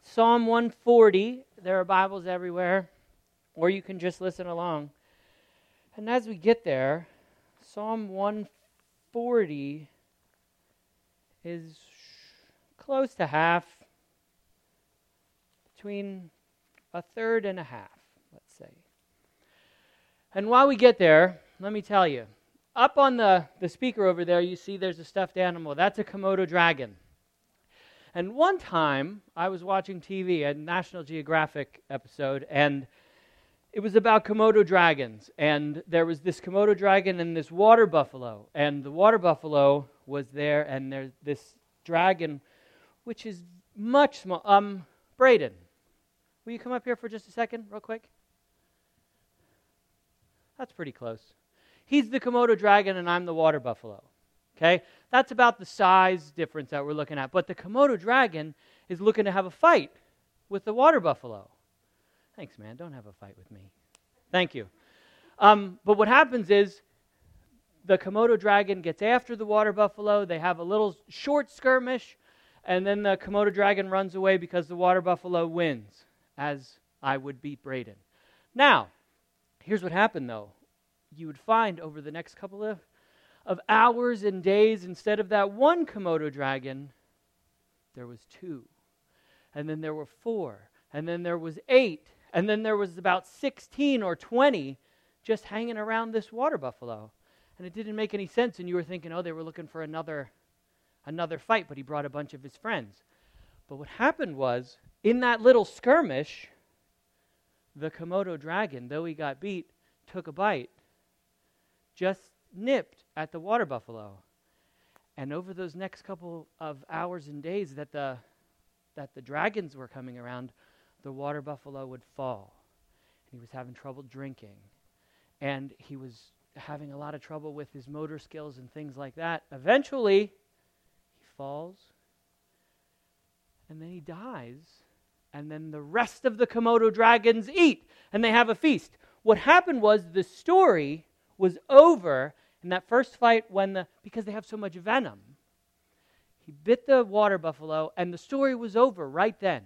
Psalm 140. There are Bibles everywhere, or you can just listen along. And as we get there, Psalm 140 is close to half, between a third and a half, let's say. And while we get there, let me tell you, up on the speaker over there, you see there's a stuffed animal. That's a Komodo dragon. And one time, I was watching TV, a National Geographic episode, and it was about Komodo dragons. And there was this Komodo dragon and this water buffalo. And the water buffalo was there, and there's this dragon, which is much small. Braden, will you come up here for just a second, real quick? That's pretty close. He's the Komodo dragon, and I'm the water buffalo. Okay? That's about the size difference that we're looking at. But the Komodo dragon is looking to have a fight with the water buffalo. Thanks, man. Don't have a fight with me. Thank you. But what happens is the Komodo dragon gets after the water buffalo. They have a little short skirmish, and then the Komodo dragon runs away because the water buffalo wins, as I would beat Braden. Now, here's what happened, though. You would find over the next couple of hours and days, instead of that one Komodo dragon, there was 2. And then there were 4. And then there was 8. And then there was about 16 or 20 just hanging around this water buffalo. And it didn't make any sense. And you were thinking, oh, they were looking for another fight, but he brought a bunch of his friends. But what happened was, in that little skirmish, the Komodo dragon, though he got beat, took a bite, just nipped at the water buffalo. And over those next couple of hours and days that the dragons were coming around, the water buffalo would fall. And he was having trouble drinking. And he was having a lot of trouble with his motor skills and things like that. Eventually, he falls, and then he dies. And then the rest of the Komodo dragons eat, and they have a feast. What happened was the story was over in that first fight because they have so much venom. He bit the water buffalo, and the story was over right then.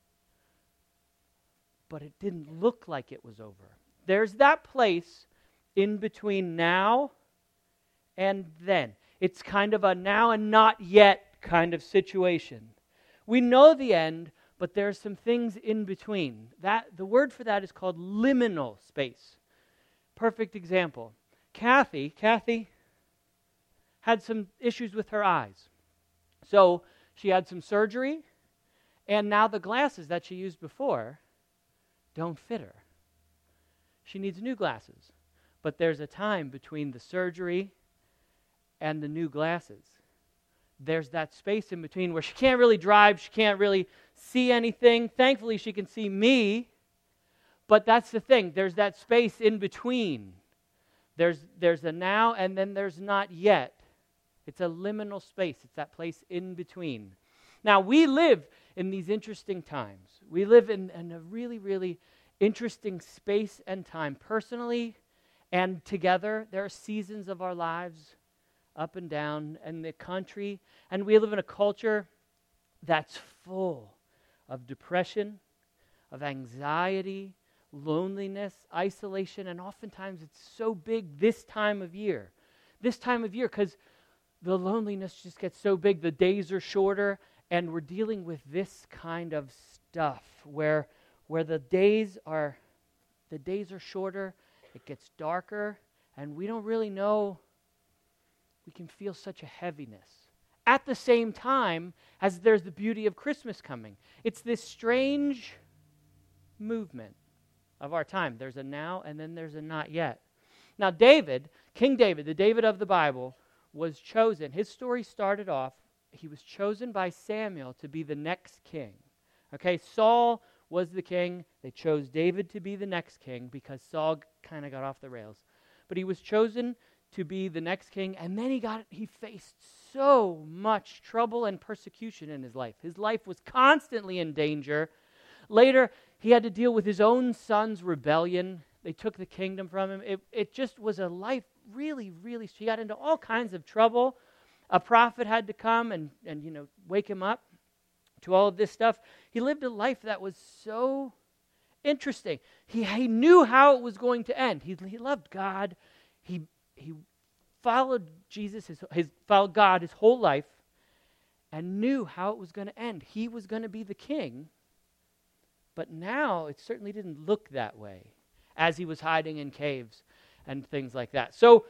But it didn't look like it was over. There's that place in between now and then. It's kind of a now and not yet kind of situation. We know the end, but there's some things in between. The word for that is called liminal space. Perfect example. Kathy had some issues with her eyes. So she had some surgery, and now the glasses that she used before don't fit her. She needs new glasses. But there's a time between the surgery and the new glasses. There's that space in between where she can't really drive, she can't really see anything. Thankfully, she can see me, but that's the thing. There's that space in between. There's a now and then there's not yet. It's a liminal space. It's that place in between. Now, we live in these interesting times. We live in a really, really interesting space and time, personally and together. There are seasons of our lives, up and down, and the country. And we live in a culture that's full of depression, of anxiety, loneliness, isolation, and oftentimes it's so big this time of year. This time of year, because the loneliness just gets so big, the days are shorter, and we're dealing with this kind of stuff where the days are shorter, it gets darker, and we don't really know. We can feel such a heaviness. At the same time as there's the beauty of Christmas coming. It's this strange movement of our time. There's a now and then there's a not yet. Now David, King David, the David of the Bible, was chosen. His story started off, he was chosen by Samuel to be the next king. Okay, Saul was the king. They chose David to be the next king because Saul kind of got off the rails. But he was chosen to be the next king, and then he faced so much trouble and persecution in his life. His life was constantly in danger. Later, he had to deal with his own son's rebellion. They took the kingdom from him. It just was a life really, really, he got into all kinds of trouble. A prophet had to come and wake him up. to all of this stuff, he lived a life that was so interesting. He knew how it was going to end. He loved God. He followed Jesus, followed God his whole life, and knew how it was going to end. He was going to be the king, but now it certainly didn't look that way as he was hiding in caves and things like that. So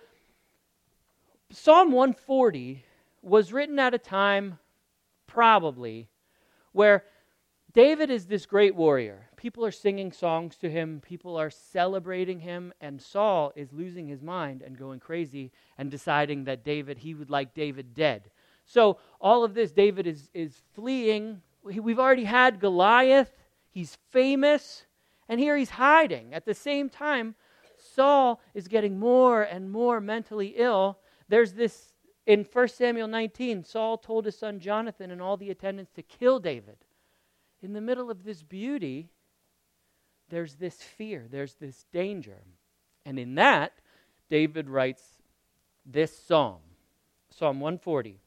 Psalm 140 was written at a time, probably, where David is this great warrior. People are singing songs to him. People are celebrating him. And Saul is losing his mind and going crazy and deciding that he would like David dead. So all of this, David is fleeing. We've already had Goliath. He's famous. And here he's hiding. At the same time, Saul is getting more and more mentally ill. There's this, in 1 Samuel 19, Saul told his son Jonathan and all the attendants to kill David. In the middle of this beauty, there's this fear, there's this danger. And in that, David writes this psalm, Psalm 140.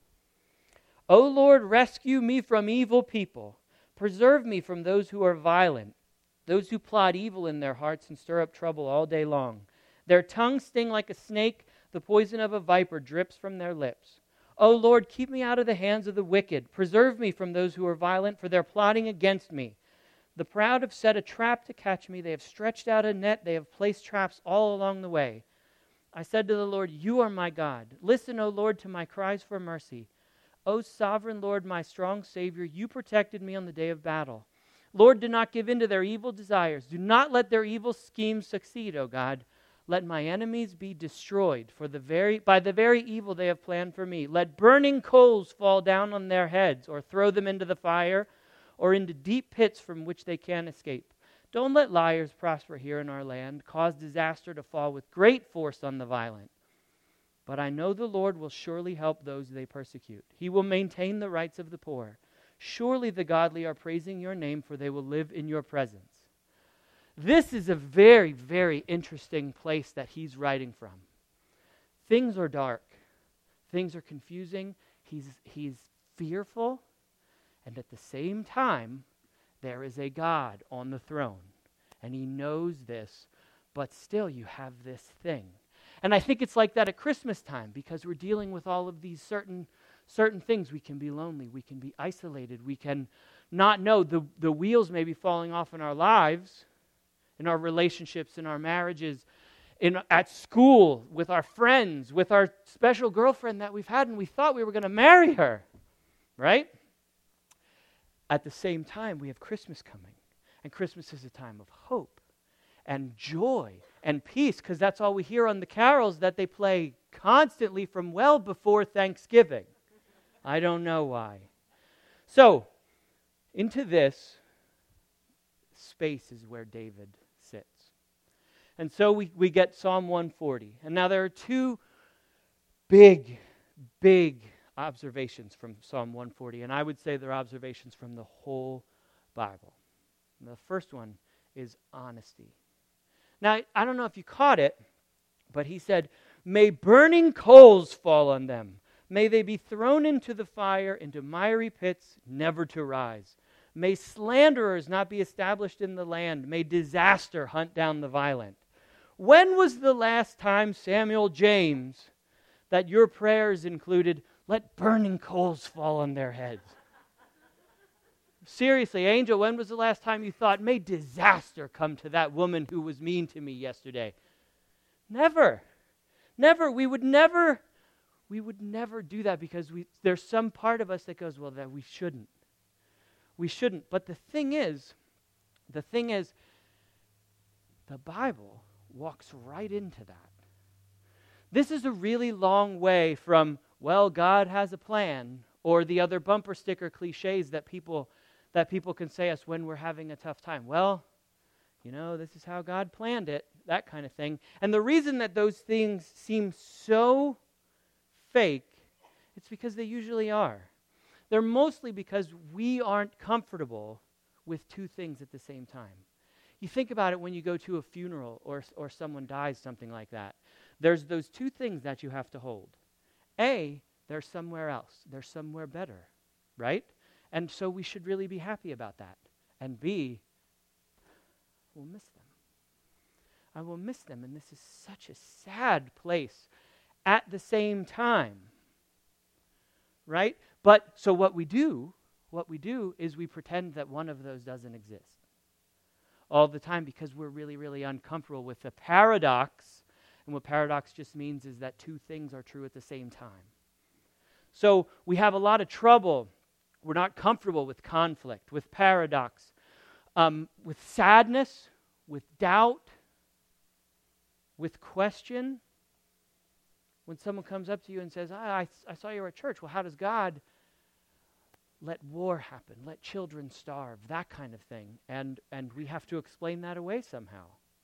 O Lord, rescue me from evil people. Preserve me from those who are violent, those who plot evil in their hearts and stir up trouble all day long. Their tongues sting like a snake, the poison of a viper drips from their lips. O Lord, keep me out of the hands of the wicked. Preserve me from those who are violent, for they're plotting against me. The proud have set a trap to catch me. They have stretched out a net. They have placed traps all along the way. I said to the Lord, you are my God. Listen, O Lord, to my cries for mercy. O sovereign Lord, my strong Savior, you protected me on the day of battle. Lord, do not give in to their evil desires. Do not let their evil schemes succeed, O God. Let my enemies be destroyed by the very evil they have planned for me. Let burning coals fall down on their heads, or throw them into the fire, or into deep pits from which they can't escape. Don't let liars prosper here in our land. Cause disaster to fall with great force on the violent. But I know the Lord will surely help those they persecute. He will maintain the rights of the poor. Surely the godly are praising your name, for they will live in your presence. This is a very, very interesting place that he's writing from. Things are dark. Things are confusing. He's fearful. And at the same time, there is a God on the throne. And he knows this, but still you have this thing. And I think it's like that at Christmas time, because we're dealing with all of these certain things. We can be lonely. We can be isolated. We can not know. The wheels may be falling off in our lives, in our relationships, in our marriages, at school, with our friends, with our special girlfriend that we've had, and we thought we were going to marry her, right? At the same time, we have Christmas coming, and Christmas is a time of hope and joy and peace, because that's all we hear on the carols that they play constantly from well before Thanksgiving. I don't know why. So, into this space is where David sits. And so we get Psalm 140. And now there are two big observations from Psalm 140. And I would say they're observations from the whole Bible. And the first one is honesty. Now, I don't know if you caught it, but he said, may burning coals fall on them. May they be thrown into the fire, into miry pits, never to rise. May slanderers not be established in the land. May disaster hunt down the violent. When was the last time, Samuel James, that your prayers included, let burning coals fall on their heads? Seriously, Angel, when was the last time you thought, may disaster come to that woman who was mean to me yesterday? Never. Never. We would never do that, because there's some part of us that goes, well, that we shouldn't. We shouldn't. But the thing is, the Bible walks right into that. This is a really long way from, well, God has a plan, or the other bumper sticker cliches that people can say us when we're having a tough time. Well, this is how God planned it, that kind of thing. And the reason that those things seem so fake, it's because they usually are. They're mostly because we aren't comfortable with two things at the same time. You think about it when you go to a funeral or someone dies, something like that. There's those two things that you have to hold. A, they're somewhere else. They're somewhere better, right? And so we should really be happy about that. And B, we'll miss them. I will miss them, and this is such a sad place at the same time. Right? But so what we do is we pretend that one of those doesn't exist all the time because we're really, really uncomfortable with the paradox. And what paradox just means is that two things are true at the same time. So we have a lot of trouble. We're not comfortable with conflict, with paradox, with sadness, with doubt, with question. When someone comes up to you and says, I saw you at church. Well, how does God let war happen, let children starve, that kind of thing? And we have to explain that away somehow.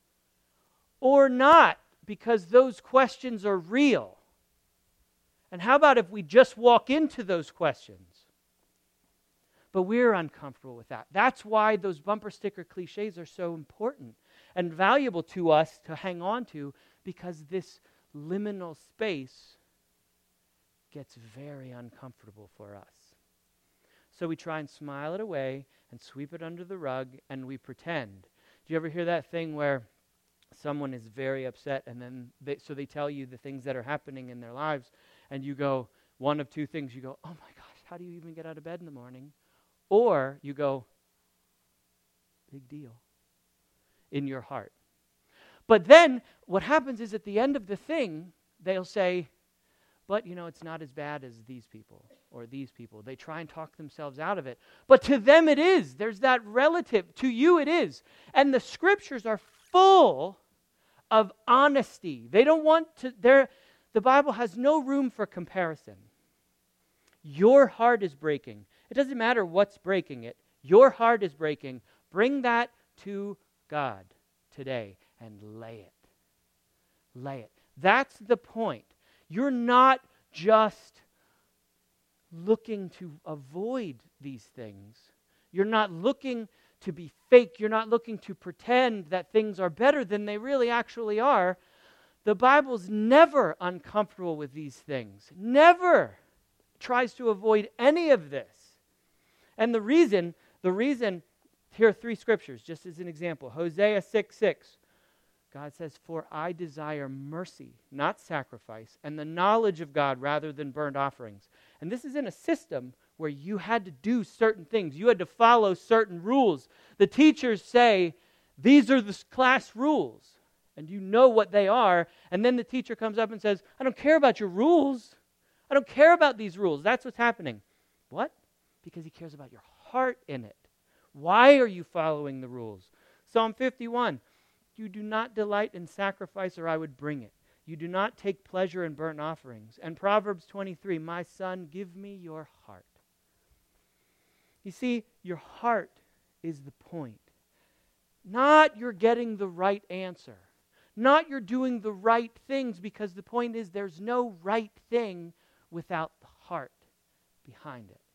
Or not, because those questions are real. And how about if we just walk into those questions? But we're uncomfortable with that. That's why those bumper sticker cliches are so important and valuable to us to hang on to, because this liminal space gets very uncomfortable for us. So we try and smile it away and sweep it under the rug, and we pretend. Do you ever hear that thing where someone is very upset, and then they tell you the things that are happening in their lives, and you go, one of two things. You go, oh my gosh, how do you even get out of bed in the morning? Or you go, big deal, in your heart. But then what happens is at the end of the thing, they'll say, but it's not as bad as these people or these people. They try and talk themselves out of it. But to them it is. There's that relative. To you it is. And the scriptures are full of honesty. They don't want to, the Bible has no room for comparison. Your heart is breaking. It doesn't matter what's breaking it. Your heart is breaking. Bring that to God today and lay it. Lay it. That's the point. You're not just looking to avoid these things. You're not looking to be fake. You're not looking to pretend that things are better than they really actually are. The Bible's never uncomfortable with these things. Never tries to avoid any of this. And the reason, here are three scriptures, just as an example. Hosea 6:6. God says, for I desire mercy, not sacrifice, and the knowledge of God rather than burnt offerings. And this is in a system where you had to do certain things. You had to follow certain rules. The teachers say, these are the class rules. And you know what they are. And then the teacher comes up and says, I don't care about your rules. I don't care about these rules. That's what's happening. What? Because he cares about your heart in it. Why are you following the rules? Psalm 51. You do not delight in sacrifice, or I would bring it. You do not take pleasure in burnt offerings. And Proverbs 23, my son, give me your heart. You see, your heart is the point. Not you're getting the right answer. Not you're doing the right things, because the point is there's no right thing without the heart behind it.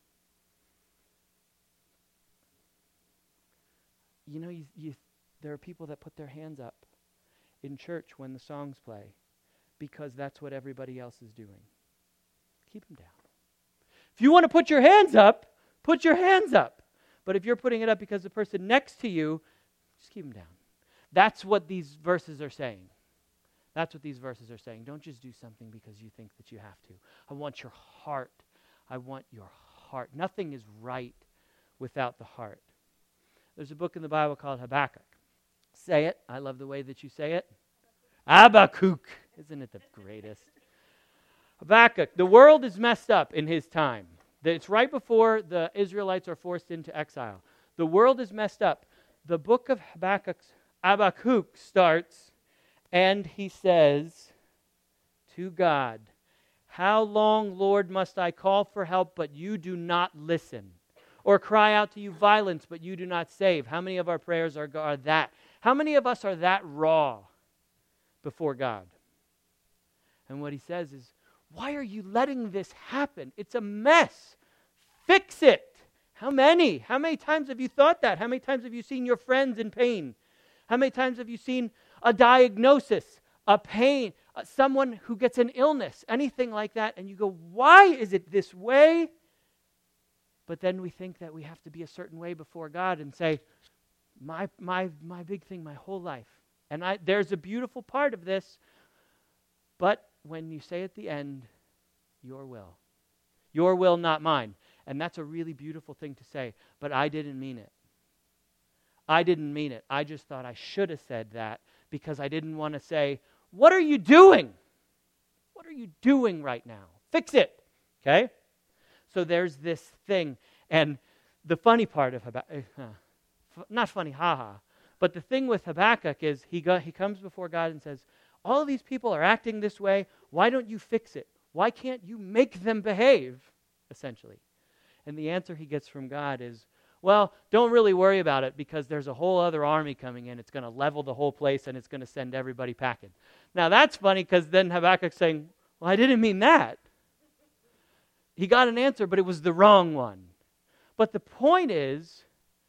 There are people that put their hands up in church when the songs play because that's what everybody else is doing. Keep them down. If you want to put your hands up, put your hands up. But if you're putting it up because the person next to you, just keep them down. That's what these verses are saying. That's what these verses are saying. Don't just do something because you think that you have to. I want your heart. I want your heart. Nothing is right without the heart. There's a book in the Bible called Habakkuk. Say it. I love the way that you say it. Habakkuk. Isn't it the greatest? Habakkuk. The world is messed up in his time. It's right before the Israelites are forced into exile. The world is messed up. The book of Habakkuk starts, and he says to God, how long, Lord, must I call for help, but you do not listen? Or cry out to you violence, but you do not save? How many of our prayers are that? How many of us are that raw before God? And what he says is, why are you letting this happen? It's a mess. Fix it. How many? How many times have you thought that? How many times have you seen your friends in pain? How many times have you seen a diagnosis, a pain, someone who gets an illness, anything like that, and you go, why is it this way? But then we think that we have to be a certain way before God and say, my big thing, my whole life. And there's a beautiful part of this, but when you say at the end, your will, not mine. And that's a really beautiful thing to say, but I didn't mean it. I didn't mean it. I just thought I should have said that because I didn't want to say, what are you doing? What are you doing right now? Fix it, okay? So there's this thing, and the funny part of Habakkuk, not funny, but the thing with Habakkuk is he comes before God and says, all of these people are acting this way. Why don't you fix it? Why can't you make them behave, essentially? And the answer he gets from God is, well, don't really worry about it because there's a whole other army coming in. It's going to level the whole place and it's going to send everybody packing. Now that's funny because then Habakkuk's saying, well, I didn't mean that. He got an answer, but it was the wrong one. But the point is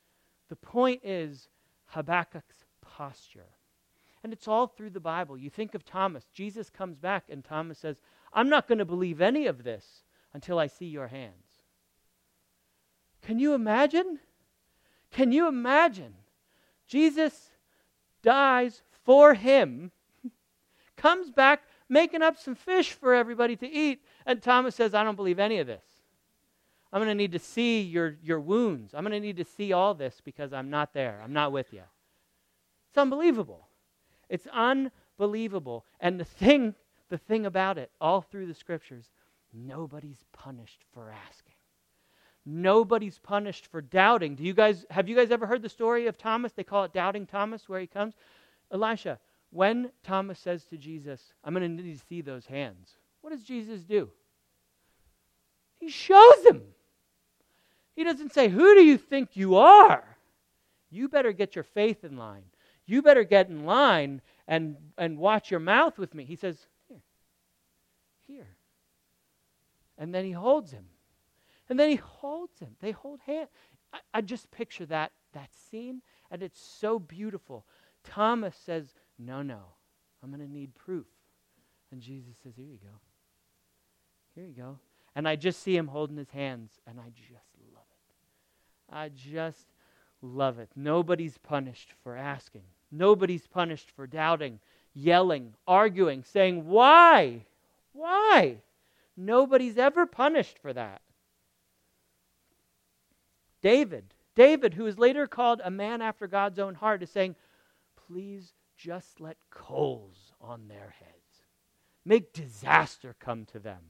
Habakkuk's posture. And it's all through the Bible. You think of Thomas. Jesus comes back and Thomas says, I'm not going to believe any of this until I see your hands. Can you imagine? Can you imagine? Jesus dies for him, comes back making up some fish for everybody to eat, and Thomas says, I don't believe any of this. I'm going to need to see your wounds. I'm going to need to see all this because I'm not there. I'm not with you. It's unbelievable. It's unbelievable. And the thing about it, all through the scriptures, nobody's punished for asking. Nobody's punished for doubting. Have you guys ever heard the story of Thomas? They call it Doubting Thomas, where he comes. Elisha, when Thomas says to Jesus, I'm going to need to see those hands, what does Jesus do? He shows him. He doesn't say, who do you think you are? You better get your faith in line. You better get in line and watch your mouth with me. He says, here. And then he holds him. And then he holds him. They hold hands. I just picture that scene, and it's so beautiful. Thomas says, no, I'm going to need proof. And Jesus says, here you go. Here you go. And I just see him holding his hands, and I just love it. I just love it. Nobody's punished for asking. Nobody's punished for doubting, yelling, arguing, saying, why? Why? Nobody's ever punished for that. David, who is later called a man after God's own heart, is saying, please just let coals on their heads. Make disaster come to them.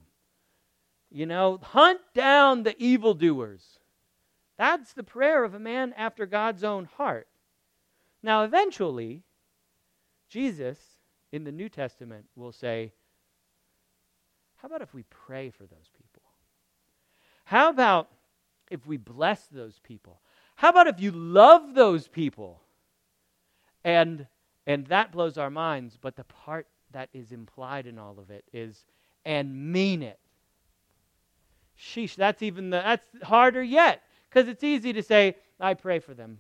Hunt down the evildoers. That's the prayer of a man after God's own heart. Now, eventually, Jesus, in the New Testament, will say, how about if we pray for those people? How about if we bless those people? How about if you love those people? And that blows our minds, but the part that is implied in all of it is, and mean it. Sheesh, that's harder yet, because it's easy to say, I pray for them.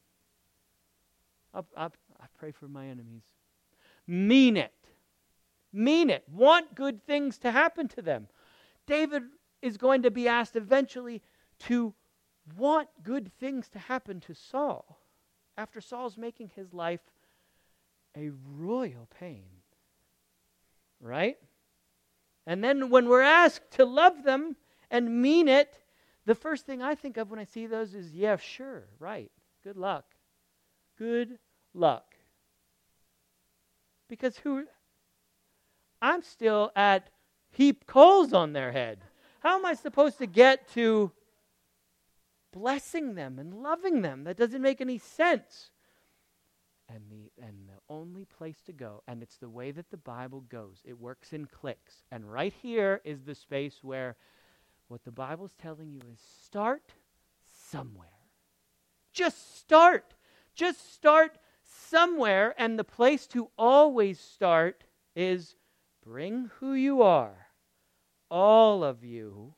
I pray for my enemies. Mean it. Mean it. Want good things to happen to them. David is going to be asked eventually to want good things to happen to Saul after Saul's making his life a royal pain. Right? And then when we're asked to love them and mean it, the first thing I think of when I see those is, yeah, sure, right. Good luck. Good luck. Because I'm still at heap coals on their head. How am I supposed to get to blessing them and loving them? That doesn't make any sense. And the only place to go, and it's the way that the Bible goes, it works in clicks. And right here is the space where what the Bible's telling you is start somewhere. Just start. Just start somewhere, and the place to always start is bring who you are. All of you,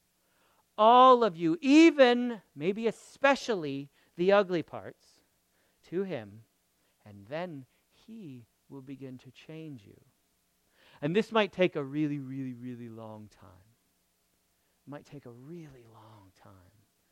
even, maybe especially the ugly parts, to Him, and then He will begin to change you. And this might take a really, really, really long time. It might take a really long time.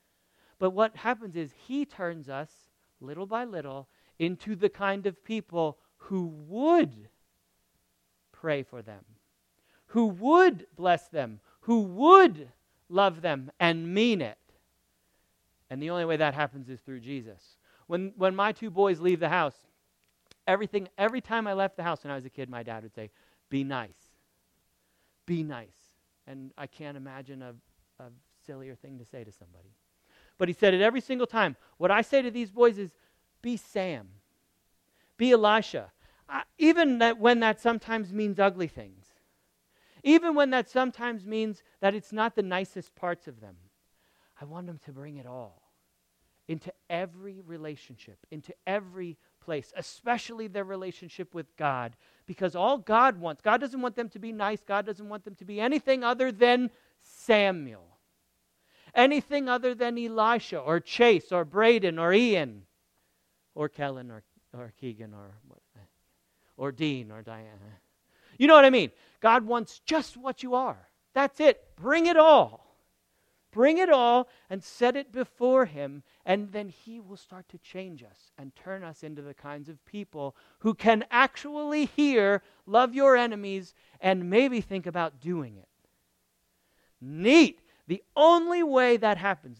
But what happens is he turns us, little by little, into the kind of people who would pray for them, who would bless them, who would love them and mean it. And the only way that happens is through Jesus. When my two boys leave the house, every time I left the house when I was a kid, my dad would say, be nice. Be nice. And I can't imagine a sillier thing to say to somebody. But he said it every single time. What I say to these boys is, be Sam. Be Elisha. Even when that sometimes means ugly things. Even when that sometimes means that it's not the nicest parts of them. I want them to bring it all into every relationship, into every place, especially their relationship with God. Because all God wants, God doesn't want them to be nice. God doesn't want them to be anything other than Samuel. Anything other than Elisha or Chase or Braden or Ian or Kellen or Keegan or Dean or Diana. You know what I mean? God wants just what you are. That's it. Bring it all. Bring it all and set it before Him, and then He will start to change us and turn us into the kinds of people who can actually hear, love your enemies, and maybe think about doing it. Neat. The only way that happens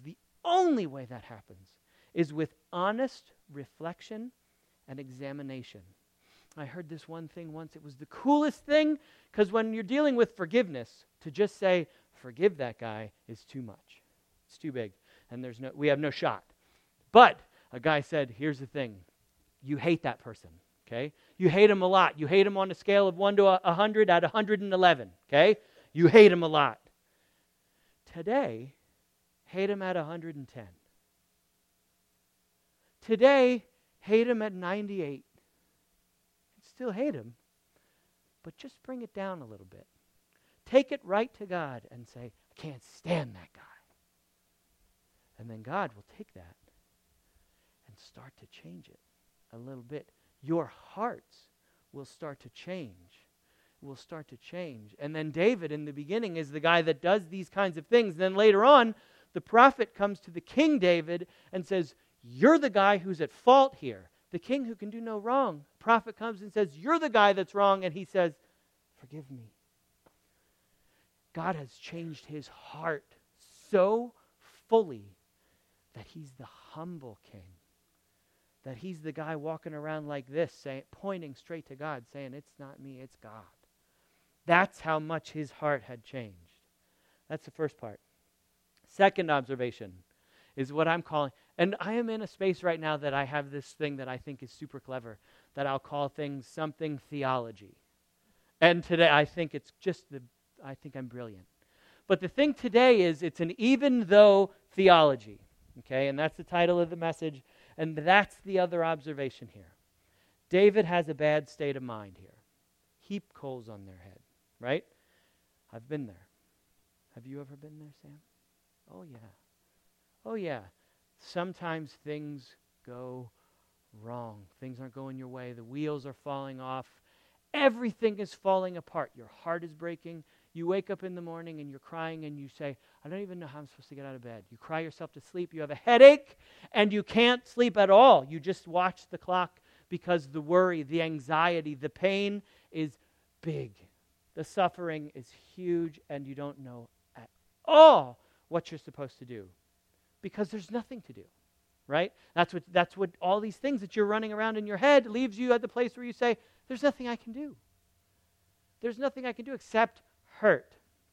is with honest reflection and examination. I heard this one thing once. It was the coolest thing, because when you're dealing with forgiveness, to just say, forgive that guy is too much. It's too big, and we have no shot. But a guy said, here's the thing. You hate that person, okay? You hate him a lot. You hate him on a scale of 1 to 100 at 111, okay? You hate him a lot. Today, hate him at 110. Today, hate him at 98. Still hate him, but just bring it down a little bit. Take it right to God and say, I can't stand that guy. And then God will take that and start to change it a little bit. Your hearts will start to change. Will start to change. And then David in the beginning is the guy that does these kinds of things. Then later on, the prophet comes to the King David and says, you're the guy who's at fault here. The king who can do no wrong. The prophet comes and says, you're the guy that's wrong. And he says, forgive me. God has changed his heart so fully that he's the humble king. That he's the guy walking around like this, pointing straight to God, saying, it's not me, it's God. That's how much his heart had changed. That's the first part. Second observation is what I'm calling, and I am in a space right now that I have this thing that I think is super clever, that I'll call things something theology. And today I think it's I think I'm brilliant. But the thing today is it's an even though theology. Okay, and that's the title of the message, and that's the other observation here. David has a bad state of mind here. Heap coals on their head, right? I've been there. Have you ever been there, Sam? Oh, yeah. Oh, yeah. Sometimes things go wrong. Things aren't going your way. The wheels are falling off. Everything is falling apart. Your heart is breaking. You wake up in the morning and you're crying and you say, I don't even know how I'm supposed to get out of bed. You cry yourself to sleep. You have a headache and you can't sleep at all. You just watch the clock because the worry, the anxiety, the pain is big. The suffering is huge and you don't know at all what you're supposed to do because there's nothing to do, right? That's what all these things that you're running around in your head leaves you at the place where you say, there's nothing I can do. There's nothing I can do except hurt.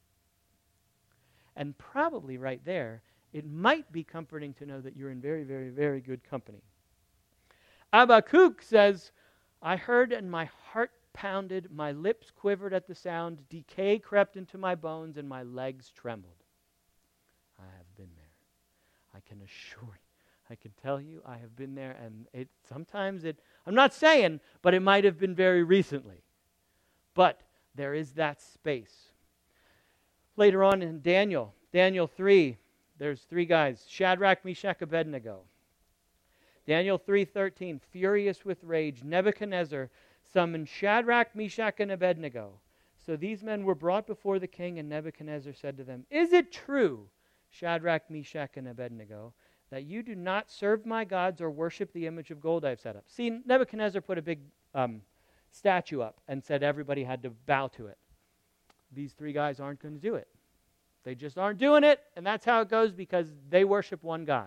And probably right there, it might be comforting to know that you're in very, very, very good company. Habakkuk says, I heard and my heart pounded, my lips quivered at the sound, decay crept into my bones and my legs trembled. I have been there. I can assure you. I can tell you I have been there, and I'm not saying, but it might have been very recently. But there is that space. Later on in Daniel 3, there's 3 guys, Shadrach, Meshach, Abednego. Daniel 3:13, furious with rage, Nebuchadnezzar summoned Shadrach, Meshach, and Abednego. So these men were brought before the king, and Nebuchadnezzar said to them, is it true, Shadrach, Meshach, and Abednego, that you do not serve my gods or worship the image of gold I have set up. See, Nebuchadnezzar put a big statue up and said everybody had to bow to it. These three guys aren't going to do it. They just aren't doing it, and that's how it goes because they worship one God.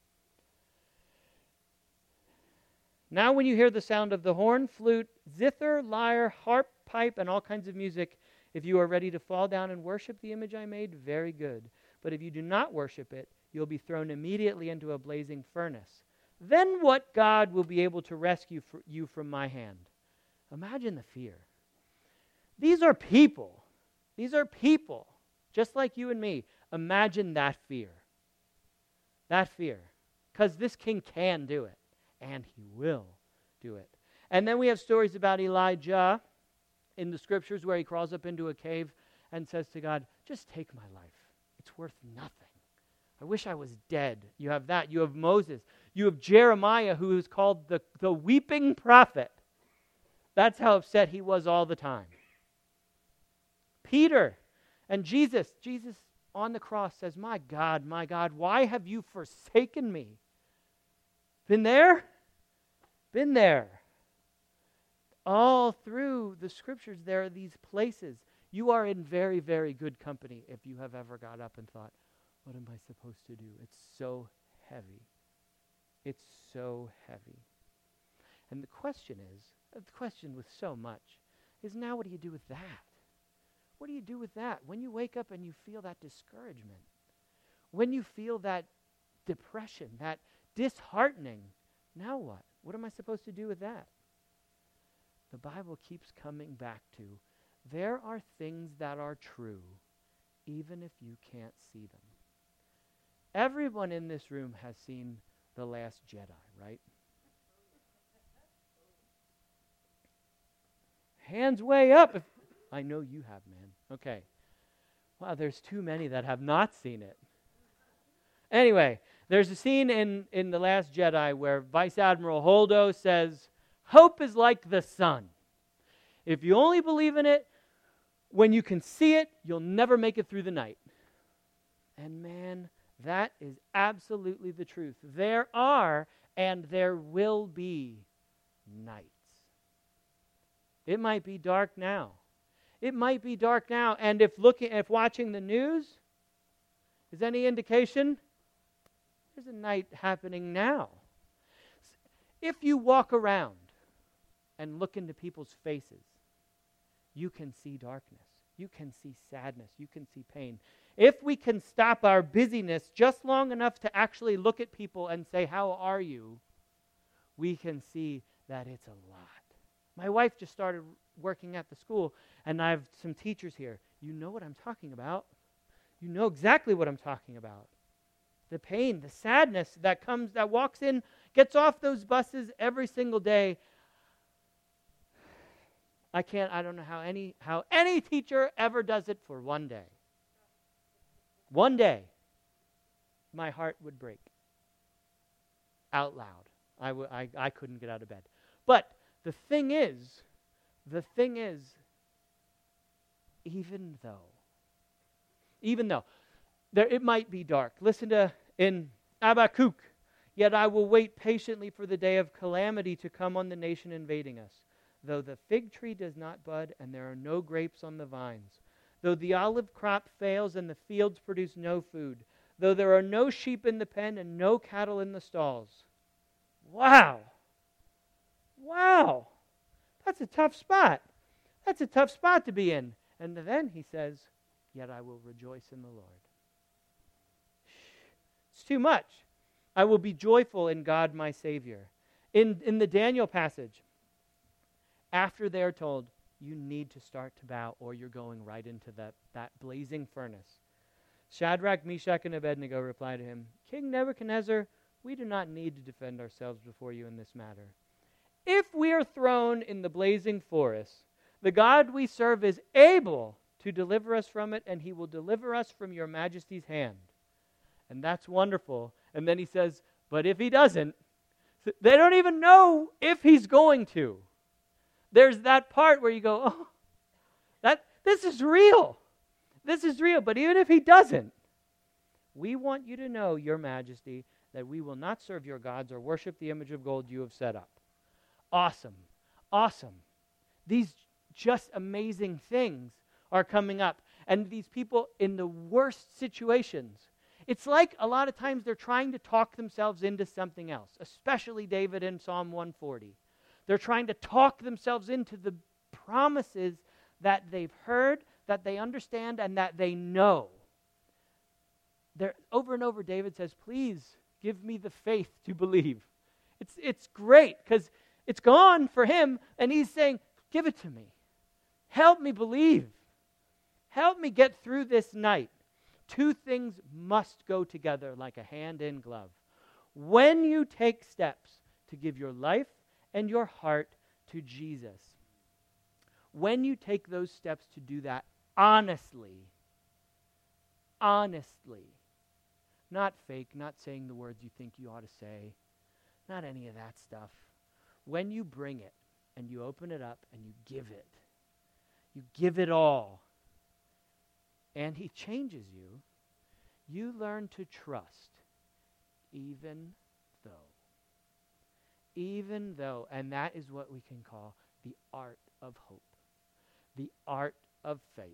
Now when you hear the sound of the horn, flute, zither, lyre, harp, pipe, and all kinds of music, if you are ready to fall down and worship the image I made, very good. But if you do not worship it, you'll be thrown immediately into a blazing furnace. Then what God will be able to rescue you from my hand? Imagine the fear. These are people. These are people, just like you and me. Imagine that fear. That fear. Because this king can do it, and he will do it. And then we have stories about Elijah in the scriptures where he crawls up into a cave and says to God, just take my life. It's worth nothing. I wish I was dead. You have that. You have Moses. You have Jeremiah, who is called the weeping prophet. That's how upset he was all the time. Peter and Jesus. Jesus on the cross says, my God, why have you forsaken me? Been there? Been there. All through the scriptures, there are these places. You are in very, very good company if you have ever got up and thought, what am I supposed to do? It's so heavy. It's so heavy. And the question with so much, is now what do you do with that? What do you do with that? When you wake up and you feel that discouragement, when you feel that depression, that disheartening, now what? What am I supposed to do with that? The Bible keeps coming back to, there are things that are true, even if you can't see them. Everyone in this room has seen The Last Jedi, right? Hands way up. I know you have, man. Okay. Wow, there's too many that have not seen it. Anyway, there's a scene in The Last Jedi where Vice Admiral Holdo says, hope is like the sun. If you only believe in it, when you can see it, you'll never make it through the night. And man, that is absolutely the truth. There are and there will be nights. It might be dark now. It might be dark now. And if watching the news is any indication, there's a night happening now. If you walk around and look into people's faces, you can see darkness. You can see sadness. You can see pain. If we can stop our busyness just long enough to actually look at people and say, how are you? We can see that it's a lot. My wife just started working at the school, and I have some teachers here. You know what I'm talking about. You know exactly what I'm talking about. The pain, the sadness that walks in, gets off those buses every single day. I don't know how any teacher ever does it for one day. One day, my heart would break out loud. I couldn't get out of bed. But the thing is, even though it might be dark. Listen to in Habakkuk, yet I will wait patiently for the day of calamity to come on the nation invading us. Though the fig tree does not bud and there are no grapes on the vines, though the olive crop fails and the fields produce no food, though there are no sheep in the pen and no cattle in the stalls. Wow. That's a tough spot. That's a tough spot to be in. And then he says, yet I will rejoice in the Lord. It's too much. I will be joyful in God my Savior. In the Daniel passage, after they're told, you need to start to bow or you're going right into that blazing furnace, Shadrach, Meshach, and Abednego reply to him, King Nebuchadnezzar, we do not need to defend ourselves before you in this matter. If we are thrown in the blazing forest, the God we serve is able to deliver us from it, and he will deliver us from your majesty's hand. And that's wonderful. And then he says, but if he doesn't, they don't even know if he's going to. There's that part where you go, this is real. This is real. But even if he doesn't, we want you to know, your majesty, that we will not serve your gods or worship the image of gold you have set up. Awesome. Awesome. These just amazing things are coming up. And these people in the worst situations, it's like a lot of times they're trying to talk themselves into something else, especially David in Psalm 140. They're trying to talk themselves into the promises that they've heard, that they understand, and that they know. Over and over, David says, please give me the faith to believe. It's great because it's gone for him, and he's saying, give it to me. Help me believe. Help me get through this night. Two things must go together like a hand in glove. When you take steps to give your life and your heart to Jesus, when you take those steps to do that honestly, not fake, not saying the words you think you ought to say, not any of that stuff. When you bring it and you open it up and you give it all, and he changes you, you learn to trust even though, and that is what we can call the art of hope, the art of faith.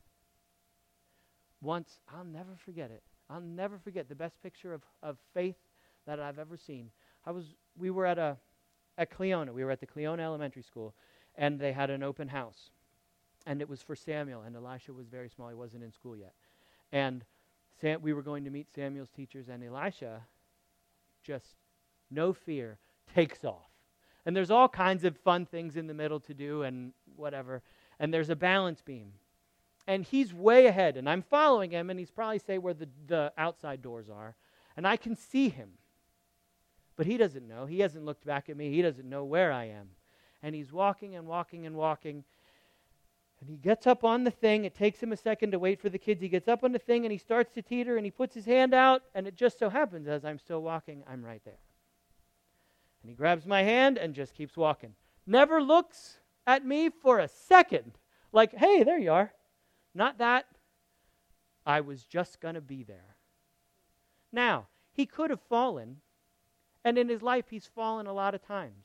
Once, I'll never forget it. I'll never forget the best picture of faith that I've ever seen. We were at Cleona. We were at the Cleona Elementary School, and they had an open house. And it was for Samuel, and Elisha was very small. He wasn't in school yet. And we were going to meet Samuel's teachers, and Elisha, just no fear, takes off. And there's all kinds of fun things in the middle to do and whatever. And there's a balance beam. And he's way ahead, and I'm following him, and he's probably say where the outside doors are. And I can see him. But he doesn't know. He hasn't looked back at me. He doesn't know where I am. And he's walking and walking and walking. And he gets up on the thing. It takes him a second to wait for the kids. He gets up on the thing, and he starts to teeter, and he puts his hand out, and it just so happens, as I'm still walking, I'm right there. And he grabs my hand and just keeps walking. Never looks at me for a second. Like, hey, there you are. Not that. I was just going to be there. Now, he could have fallen, and in his life he's fallen a lot of times.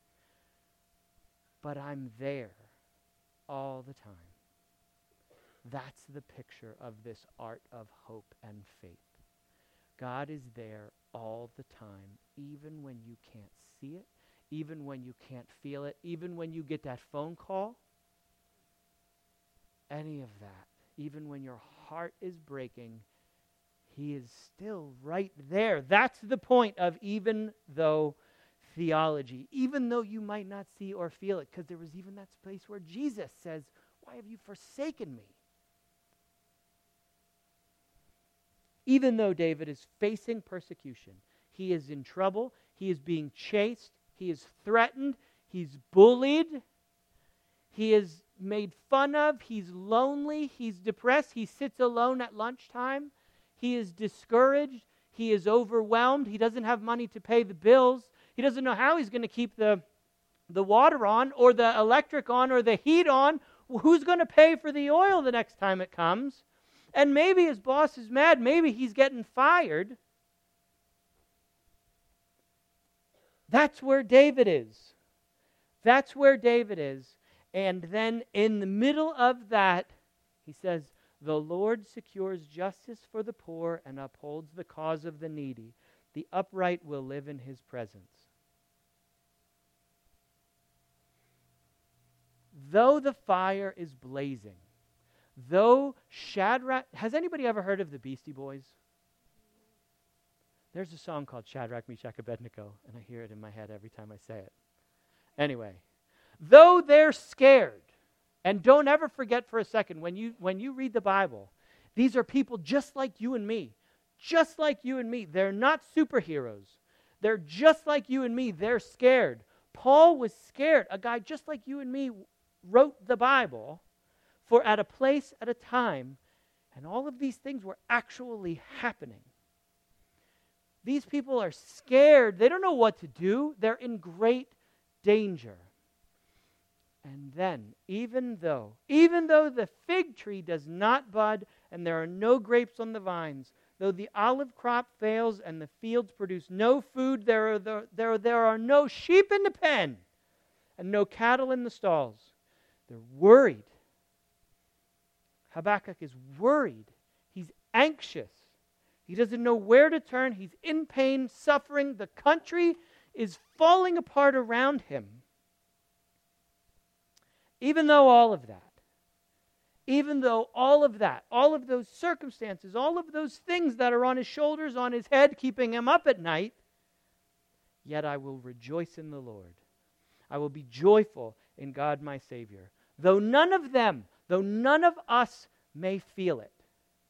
But I'm there all the time. That's the picture of this art of hope and faith. God is there all the time, even when you can't see it, even when you can't feel it, even when you get that phone call, any of that, even when your heart is breaking, he is still right there. That's the point of even though theology, even though you might not see or feel it, because there was even that place where Jesus says, why have you forsaken me? Even though David is facing persecution, he is in trouble, he is being chased, he is threatened, he's bullied, he is made fun of, he's lonely, he's depressed, he sits alone at lunchtime, he is discouraged, he is overwhelmed, he doesn't have money to pay the bills, he doesn't know how he's going to keep the water on or the electric on or the heat on. Who's going to pay for the oil the next time it comes? And maybe his boss is mad, maybe he's getting fired. That's where David is. That's where David is. And then in the middle of that, he says, the Lord secures justice for the poor and upholds the cause of the needy. The upright will live in his presence. Though the fire is blazing, though Shadrach... Has anybody ever heard of the Beastie Boys? There's a song called Shadrach, Meshach, Abednego, and I hear it in my head every time I say it. Anyway, though they're scared, and don't ever forget for a second, when you read the Bible, these are people just like you and me. Just like you and me. They're not superheroes. They're just like you and me. They're scared. Paul was scared. A guy just like you and me wrote the Bible for at a place at a time, and all of these things were actually happening. These people are scared. They don't know what to do. They're in great danger. And then, even though the fig tree does not bud and there are no grapes on the vines, though the olive crop fails and the fields produce no food, there are no sheep in the pen and no cattle in the stalls. They're worried. Habakkuk is worried. He's anxious. He doesn't know where to turn. He's in pain, suffering. The country is falling apart around him. Even though all of that, all of those circumstances, all of those things that are on his shoulders, on his head, keeping him up at night, yet I will rejoice in the Lord. I will be joyful in God my Savior. Though none of us may feel it.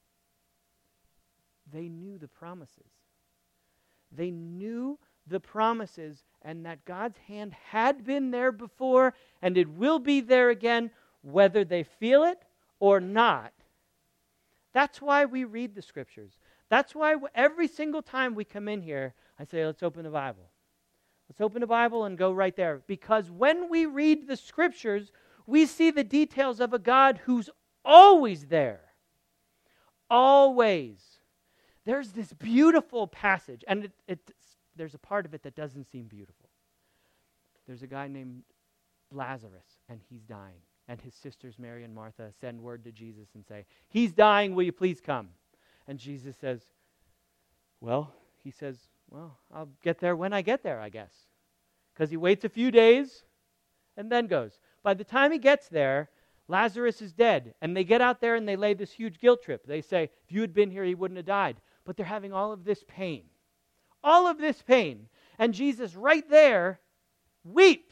They knew the promises. They knew the promises and that God's hand had been there before and it will be there again, whether they feel it or not. That's why we read the Scriptures. That's why every single time we come in here, I say, let's open the Bible. Let's open the Bible and go right there. Because when we read the Scriptures, we see the details of a God who's always there. Always. There's this beautiful passage, and there's a part of it that doesn't seem beautiful. There's a guy named Lazarus, and he's dying. And his sisters, Mary and Martha, send word to Jesus and say, he's dying, will you please come? And Jesus says, he says, I'll get there when I get there, I guess. Because he waits a few days and then goes. By the time he gets there, Lazarus is dead. And they get out there and they lay this huge guilt trip. They say, if you had been here, he wouldn't have died. But they're having all of this pain. All of this pain. And Jesus right there weeps.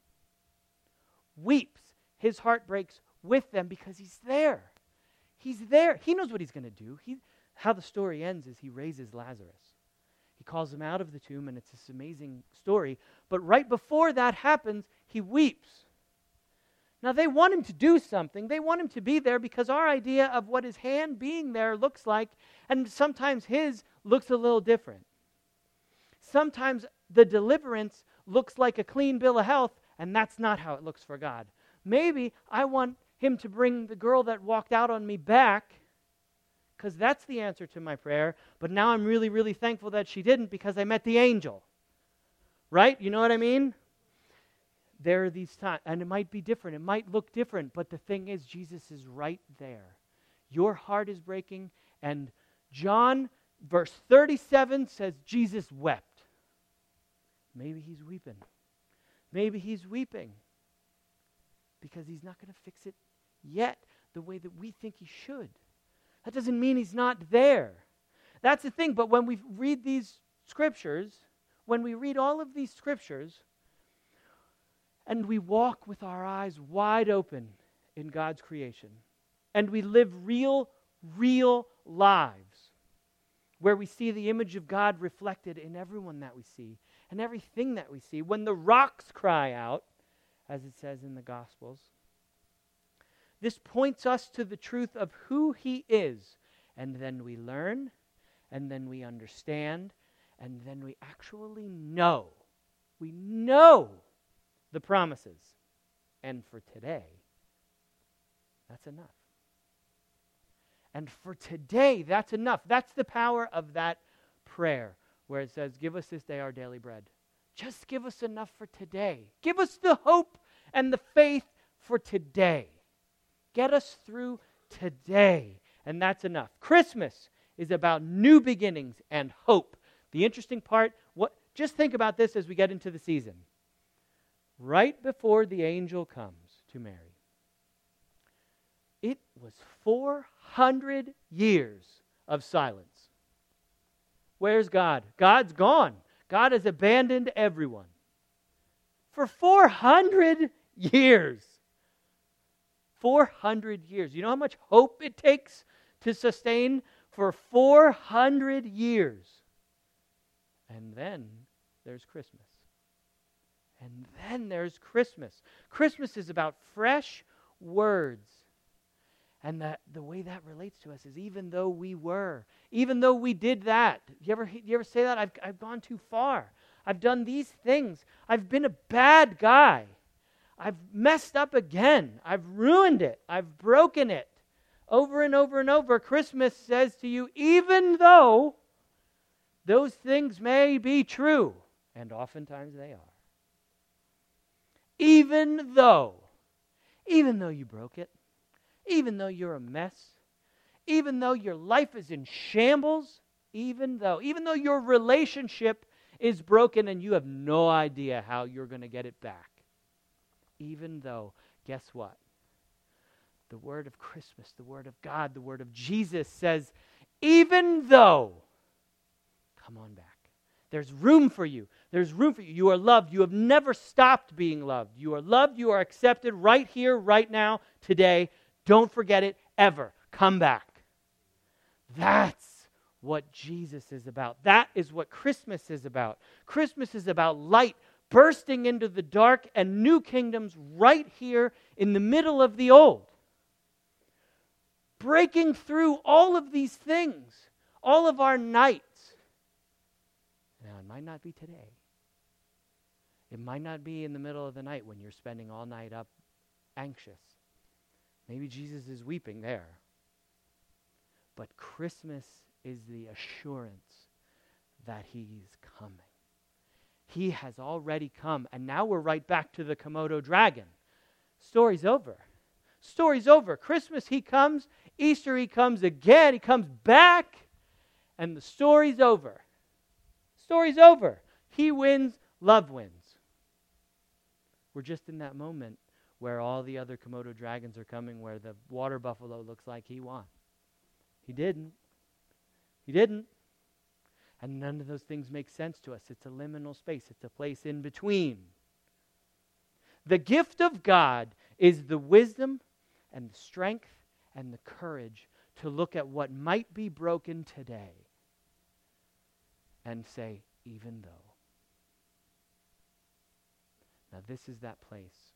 Weeps. His heart breaks with them because he's there. He's there. He knows what he's going to do. How the story ends is he raises Lazarus. He calls him out of the tomb, and it's this amazing story. But right before that happens, he weeps. Now, they want him to do something. They want him to be there because our idea of what his hand being there looks like, and sometimes his looks a little different. Sometimes the deliverance looks like a clean bill of health, and that's not how it looks for God. Maybe I want him to bring the girl that walked out on me back, because that's the answer to my prayer, but now I'm really, really thankful that she didn't because I met the angel. Right? You know what I mean? There are these times, and it might be different, it might look different, but the thing is, Jesus is right there. Your heart is breaking, and John, verse 37 says, Jesus wept. Maybe he's weeping. Maybe he's weeping because he's not going to fix it yet the way that we think he should. That doesn't mean he's not there. That's the thing, but when we read these scriptures, when we read all of these scriptures, and we walk with our eyes wide open in God's creation, and we live real lives where we see the image of God reflected in everyone that we see and everything that we see. When the rocks cry out, as it says in the Gospels, this points us to the truth of who he is. And then we learn, and then we understand, and then we actually know. We know the promises. And for today, that's enough. And for today, that's enough. That's the power of that prayer where it says, give us this day our daily bread. Just give us enough for today. Give us the hope and the faith for today. Get us through today. And that's enough. Christmas is about new beginnings and hope. The interesting part, just think about this as we get into the season. Right before the angel comes to Mary, it was 400 years of silence. Where's God? God's gone. God has abandoned everyone. For 400 years. 400 years. You know how much hope it takes to sustain for 400 years? And then there's Christmas. And then there's Christmas. Christmas is about fresh words. And the way that relates to us is even though we did that. You ever say that? I've gone too far. I've done these things. I've been a bad guy. I've messed up again. I've ruined it. I've broken it. Over and over and over, Christmas says to you, even though those things may be true, and oftentimes they are, even though you broke it, even though you're a mess, even though your life is in shambles, even though your relationship is broken and you have no idea how you're going to get it back, even though, guess what? The word of Christmas, the word of God, the word of Jesus says, even though, come on back. There's room for you. There's room for you. You are loved. You have never stopped being loved. You are loved. You are accepted right here, right now, today. Don't forget it ever. Come back. That's what Jesus is about. That is what Christmas is about. Christmas is about light bursting into the dark and new kingdoms right here in the middle of the old. Breaking through all of these things, all of our nights. Now, it might not be today. It might not be in the middle of the night when you're spending all night up anxious. Maybe Jesus is weeping there. But Christmas is the assurance that He's coming. He has already come, and now we're right back to the Komodo dragon. Story's over. Story's over. Christmas, He comes. Easter, He comes again. He comes back, and the story's over. Story's over. He wins, love wins. We're just in that moment where all the other Komodo dragons are coming, where the water buffalo looks like he won. He didn't. He didn't. And none of those things make sense to us. It's a liminal space. It's a place in between. The gift of God is the wisdom and the strength and the courage to look at what might be broken today and say, even though. Now this is that place